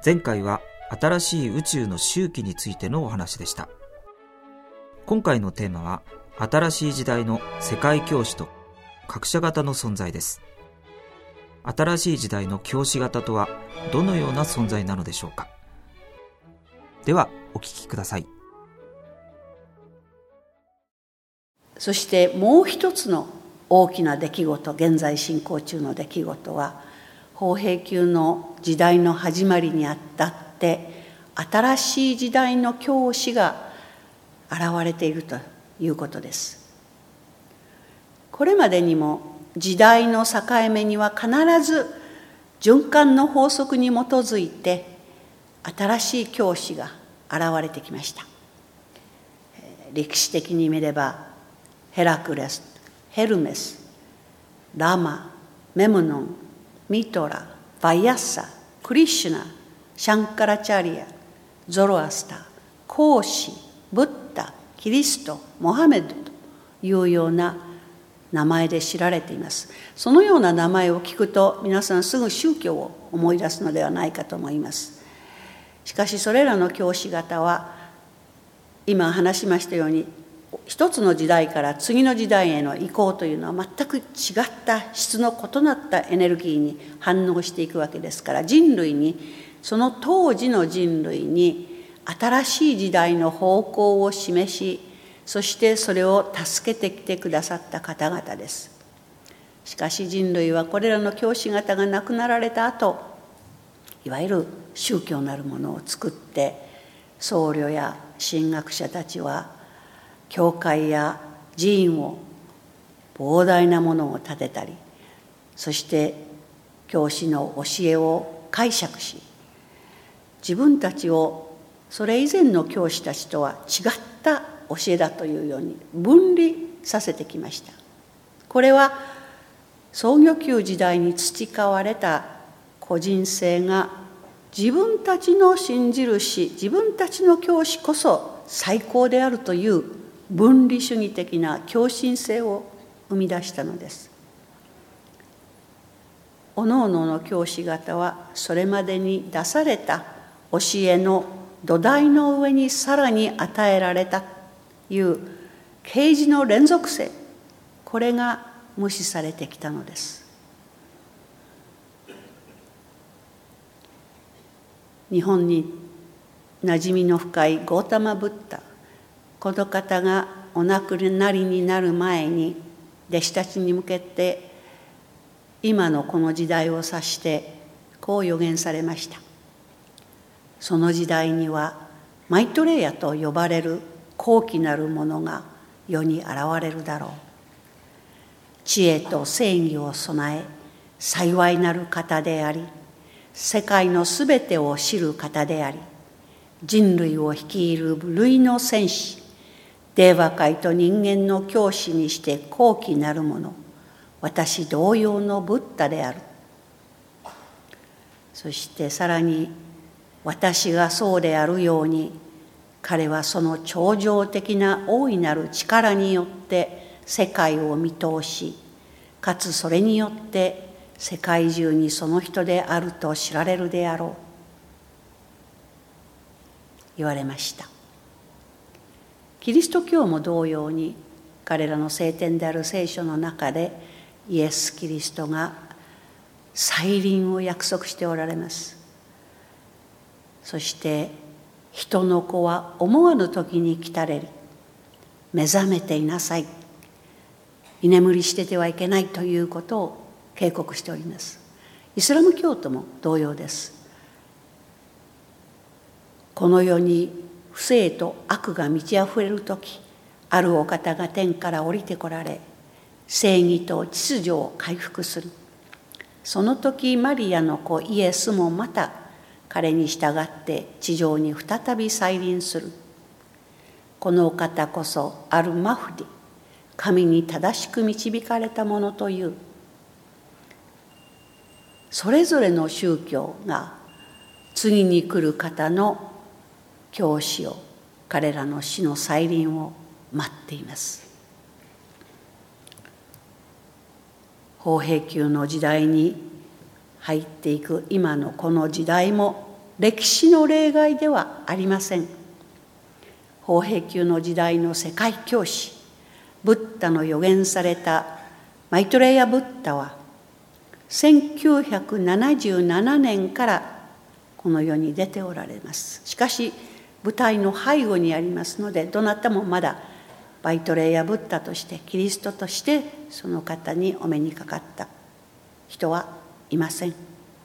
前回は新しい宇宙の周期についてのお話でした。今回のテーマは新しい時代の世界教師と格差型の存在です。新しい時代の教師型とはどのような存在なのでしょうか。ではお聞きください。 そしてもう一つの大きな出来事、現在進行中の出来事は、豊平級の時代の始まりにあたって新しい時代の教師が現れているということです。これまでにも時代の境目には必ず循環の法則に基づいて新しい教師が現れてきました。歴史的に見ればヘラクレス、ヘルメス、ラマ、メムノン、ミトラ、ヴァイアッサ、クリシュナ、シャンカラチャリア、ゾロアスター、コーシ、ブッダ、キリスト、モハメドというような名前で知られています。そのような名前を聞くと皆さんすぐ宗教を思い出すのではないかと思います。しかしそれらの教師方は今話しましたように、一つの時代から次の時代への移行というのは全く違った質の異なったエネルギーに反応していくわけですから、人類に、その当時の人類に新しい時代の方向を示し、そしてそれを助けてきてくださった方々です。しかし人類はこれらの教師方が亡くなられた後、いわゆる宗教なるものを作って、僧侶や神学者たちは教会や寺院を膨大なものを建てたり、そして教師の教えを解釈し、自分たちをそれ以前の教師たちとは違った教えだというように分離させてきました。これは創業旧時代に培われた個人性が自分たちの信じるし、自分たちの教師こそ最高であるという分離主義的な狂信性を生み出したのです。おのおのの教師方はそれまでに出された教えの土台の上にさらに与えられたという啓示の連続性、これが無視されてきたのです。日本に馴染みの深いゴータマ・ブッダ、この方がお亡くなりになる前に弟子たちに向けて今のこの時代を指してこう予言されました。その時代にはマイトレイヤと呼ばれる高貴なるものが世に現れるだろう。知恵と正義を備え幸いなる方であり、世界のすべてを知る方であり、人類を率いる類の戦士、デーバ界と人間の教師にして高貴なるもの、私同様のブッダである。そしてさらに、私がそうであるように、彼はその超常的な大いなる力によって世界を見通し、かつそれによって世界中にその人であると知られるであろう。言われました。キリスト教も同様に、彼らの聖典である聖書の中でイエス・キリストが再臨を約束しておられます。そして人の子は思わぬ時に来たれり、目覚めていなさい、居眠りしててはいけないということを警告しております。イスラム教徒も同様です。この世に不正と悪が満ち溢れるとき、あるお方が天から降りてこられ、正義と秩序を回復する。その時マリアの子イエスもまた彼に従って地上に再び再臨する。このお方こそアルマフディ、神に正しく導かれたものという。それぞれの宗教が次に来る方の教師を、彼らの死の再臨を待っています。豊平級の時代に入っていく今のこの時代も歴史の例外ではありません。法平級の時代の世界教師、ブッダの予言されたマイトレイヤ・ブッダは1977年からこの世に出ておられます。しかし舞台の背後にありますので、どなたもまだマイトレイヤ・ブッダとしてキリストとしてその方にお目にかかった人はいません。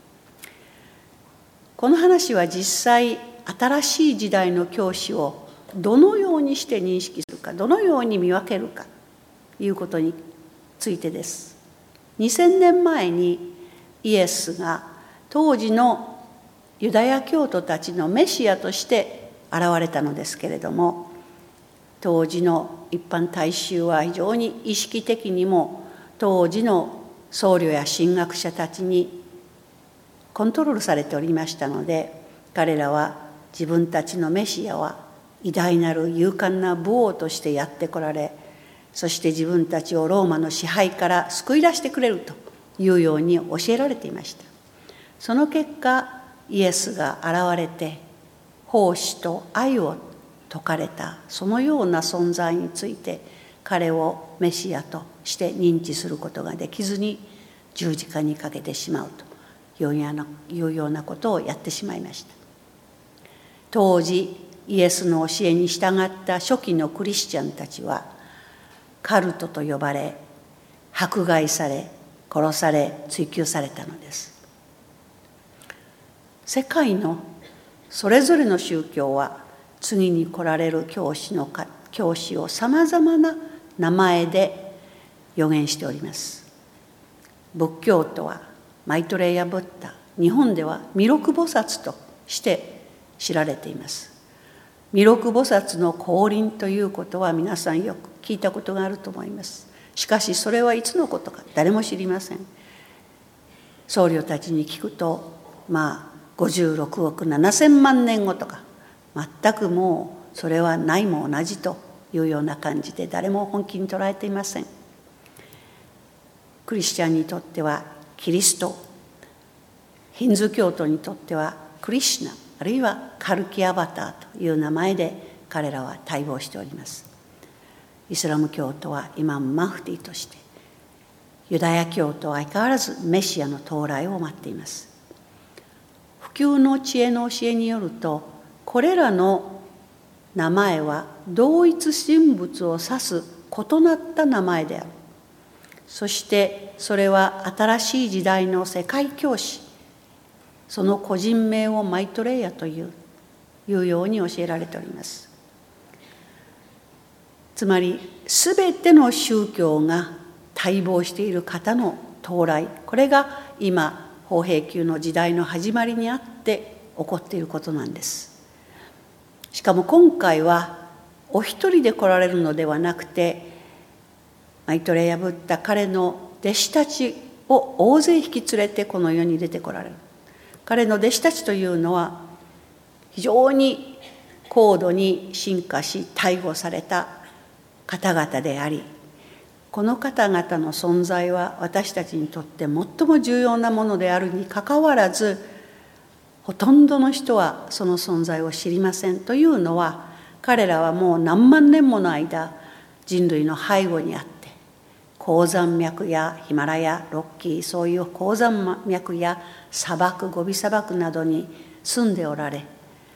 この話は実際新しい時代の教師をどのようにして認識するか、どのように見分けるかということについてです。2000年前にイエスが当時のユダヤ教徒たちのメシアとして現れたのですけれども、当時の一般大衆は非常に意識的にも当時の僧侶や神学者たちにコントロールされておりましたので、彼らは自分たちのメシアは偉大なる勇敢な武王としてやって来られ、そして自分たちをローマの支配から救い出してくれるというように教えられていました。その結果、イエスが現れて奉仕と愛を説かれたそのような存在について、彼をメシアとして認知することができずに十字架にかけてしまうというようなことをやってしまいました。当時イエスの教えに従った初期のクリスチャンたちはカルトと呼ばれ、迫害され、殺され、追及されたのです。世界のそれぞれの宗教は次に来られる教師をさまざまな名前で予言しております。仏教徒はマイトレイヤ・ブッダ、日本では弥勒菩薩として知られています。弥勒菩薩の降臨ということは皆さんよく聞いたことがあると思います。しかしそれはいつのことか誰も知りません。僧侶たちに聞くと、56億7000万年後とか、全くもうそれはないも同じというような感じで誰も本気に捉えていません。クリスチャンにとってはキリスト、ヒンズー教徒にとってはクリシュナ、あるいはカルキアバターという名前で彼らは待望しております。イスラム教徒はイマム・マフディとして、ユダヤ教徒は相変わらずメシアの到来を待っています。普及の知恵の教えによると、これらの名前は同一人物を指す異なった名前である。そしてそれは新しい時代の世界教師、その個人名をマイトレイヤというように教えられております。つまり全ての宗教が待望している方の到来、これが今法平級の時代の始まりにあって起こっていることなんです。しかも今回はお一人で来られるのではなくて、マイトレイヤ・ブッダ、彼の弟子たちを大勢引き連れてこの世に出てこられる。彼の弟子たちというのは非常に高度に進化し逮捕された方々であり、この方々の存在は私たちにとって最も重要なものであるにかかわらず、ほとんどの人はその存在を知りません。というのは、彼らはもう何万年もの間人類の背後にあって、高山脈やヒマラヤ、ロッキー、そういう高山脈や砂漠、ゴビ砂漠などに住んでおられ、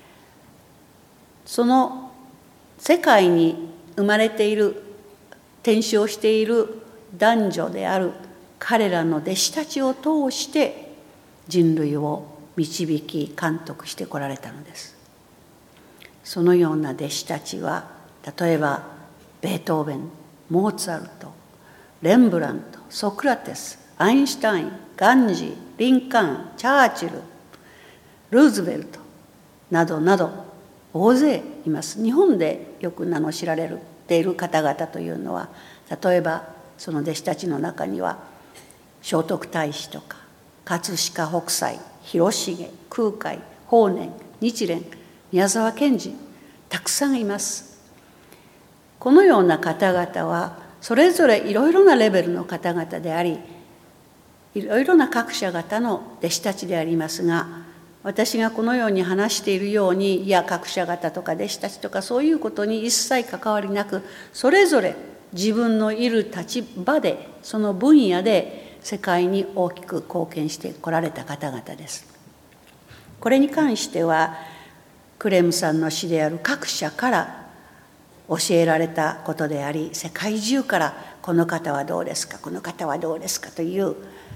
その世界に生まれている、転生している男女である彼らの弟子たちを通して人類を導き監督してこられたのです。そのような弟子たちは、例えばベートーベン、モーツァルト、レンブラント、ソクラテス、アインシュタイン、ガンジー、リンカーン、チャーチル、ルーズベルトなどなど大勢います。日本でよく名の知られている方々というのは、例えばその弟子たちの中には聖徳太子とか葛飾北斎、広重、空海、法然、日蓮、宮沢賢治、たくさんいます。このような方々はそれぞれいろいろなレベルの方々であり、いろいろな各社方の弟子たちでありますが、 私がこのように話しているように、いや学者方とか弟子たちとかそういうことに一切関わりなく、それぞれ自分のいる立場で、その分野で世界に大きく貢献してこられた方々です。これに関してはクレムさんの師である各社から教えられたことであり、世界中からこの方はどうですか、この方はどうですかという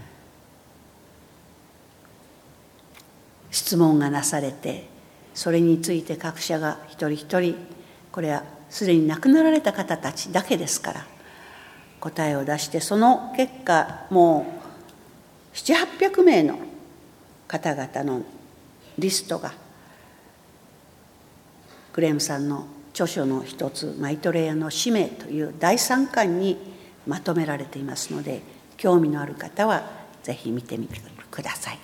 質問がなされて、それについて各社が一人一人、これはすでに亡くなられた方たちだけですから答えを出して、その結果もう700-800名の方々のリストがグレームさんの著書の一つ、マイトレイヤの使命という第3巻にまとめられていますので、興味のある方はぜひ見てみてください。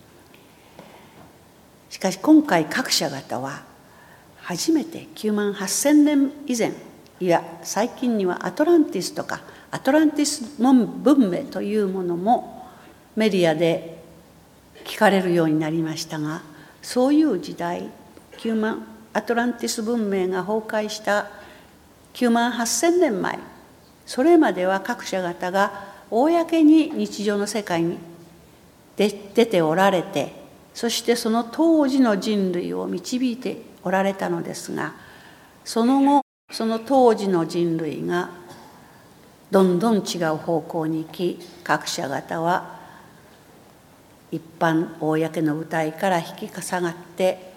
しかし今回各社方は初めて98,000年以前、いや最近にはアトランティスとかアトランティス文明というものもメディアで聞かれるようになりましたが、そういう時代、アトランティス文明が崩壊した98,000年前、それまでは各社方が公に日常の世界に出ておられて、そしてその当時の人類を導いておられたのですが、その後その当時の人類がどんどん違う方向に行き、各社方は一般公の舞台から引き下がって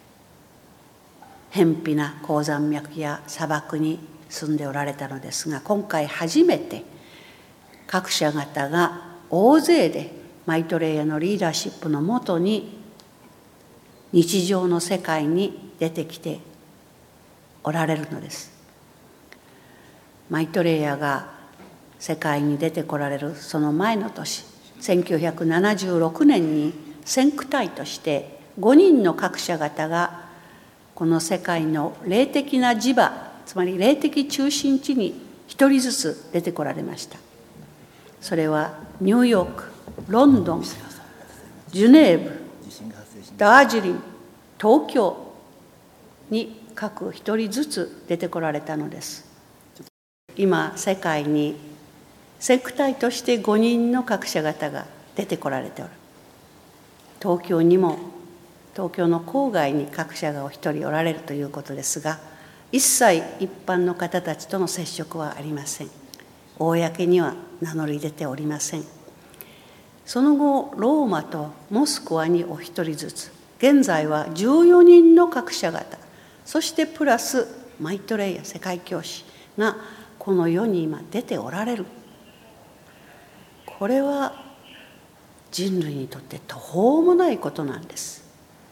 偏僻な高山脈や砂漠に住んでおられたのですが、今回初めて各社方が大勢でマイトレイヤのリーダーシップのもとに日常の世界に出てきておられるのです。マイトレイヤが世界に出てこられるその前の年、1976年に先駆隊として5人の各社方がこの世界の霊的な磁場、つまり霊的中心地に一人ずつ出てこられました。それはニューヨーク、ロンドン、ジュネーブ、ダージリン、東京に各一人ずつ出てこられたのです。今世界に先駆隊として5人の各社方が出てこられておる。東京にも、東京の郊外に各社がお一人おられるということですが、一切一般の方たちとの接触はありません。公には名乗り出ておりません。その後ローマとモスクワにお一人ずつ、現在は14人の各社方、そしてプラスマイトレイヤ世界教師がこの世に今出ておられる。これは人類にとって途方もないことなんです。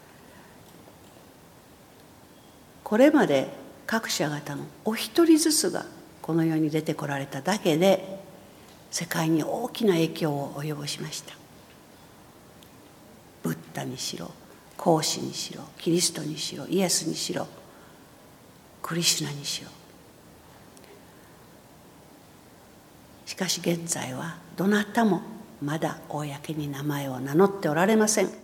これまで各社方のお一人ずつがこの世に出てこられただけで世界に大きな影響を及ぼしました。ブッダにしろ、孔子にしろ、キリストにしろ、イエスにしろ、クリシュナにしろ。しかし現在はどなたもまだ公に名前を名乗っておられません。